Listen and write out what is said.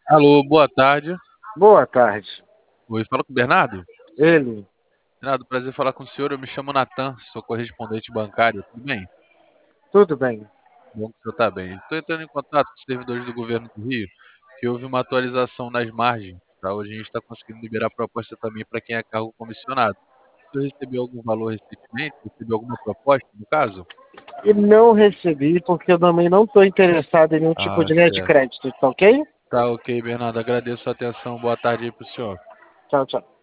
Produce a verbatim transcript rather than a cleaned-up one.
Alô, boa tarde. Boa tarde. Oi, fala com o Bernardo. Ele, Bernardo, prazer falar com o senhor. Eu me chamo Natan, sou correspondente bancário. Tudo bem? tudo bem. Bom que o senhor está bem. Estou entrando em contato com os servidores do governo do Rio, que houve uma atualização nas margens. Para hoje a gente está conseguindo liberar proposta também para quem é cargo comissionado. O senhor recebeu algum valor recentemente? Recebeu alguma proposta, no caso? E não recebi porque eu também não estou interessado em nenhum tipo Ah, de linha de certo. crédito, tá ok? Tá ok, Bernardo. Agradeço a atenção. Boa tarde aí para o senhor. Tchau, tchau.